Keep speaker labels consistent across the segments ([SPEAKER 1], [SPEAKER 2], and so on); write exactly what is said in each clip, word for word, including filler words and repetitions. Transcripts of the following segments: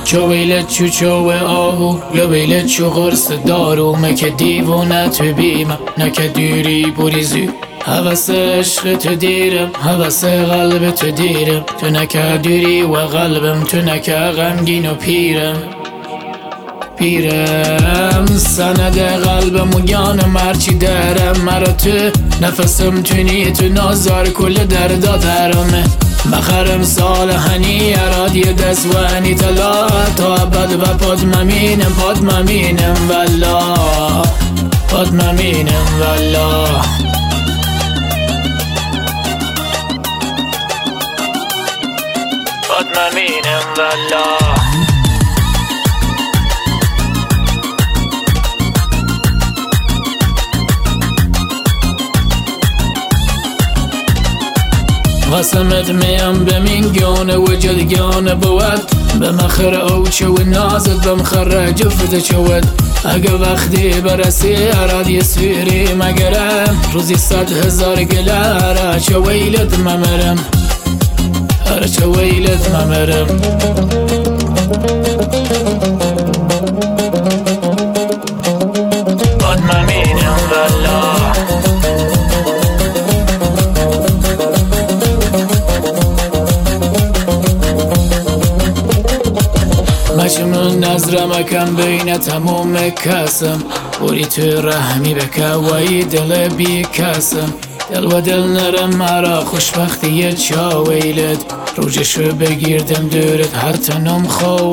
[SPEAKER 1] چو ویلت چو چو آهو یا ویلت چو قرص دارو مکه دیوونه تو بیمم نکه دیری بریزی حوث عشق تو دیرم حوث قلب تو دیرم تو نکه دیری و قلبم تو نکه غمگین و پیرم پیرم سند قلبم و گانم هرچی درم مرا تو نفسم تونی تو نازار کل دردا درمه بخرم سال هنی اراد یه دستوانی تلا تا ابد و پاد ممینم پاد ممینم والا پاد ممینم والا پاد ممینم والا قسمت میم بمین گونه و جدگانه بود به مخر اوچه و نازد بمخر جفت چود اگه وقتی برسی ارادی سوری مگرم روزی صد هزار گلاره چه ویلت ممرم هر چه ویلت ممرم باد ممینم والا مشمون نظرم کم بین تموم کسم بوری تو رحمی بکه وی دل بی کسم دل و دل نرم مرا خوشبختی چا ویلت روجشو بگیردم دورت هر تنم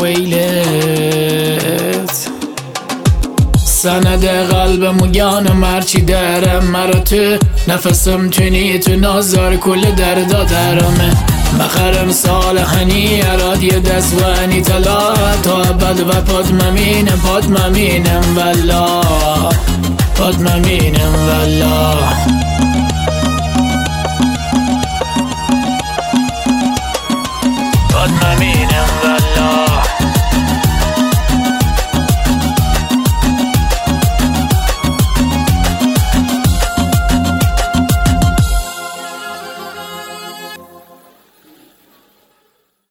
[SPEAKER 1] خویلت سند قلبم و گانم هرچی درم مرا تو نفسم تونی تو نازار کل دردا درمه بخرم سال هنی اراد یه دستوانی تلا تا ابد و پاد ممینم پاد ممینم والا پاد ممینم والا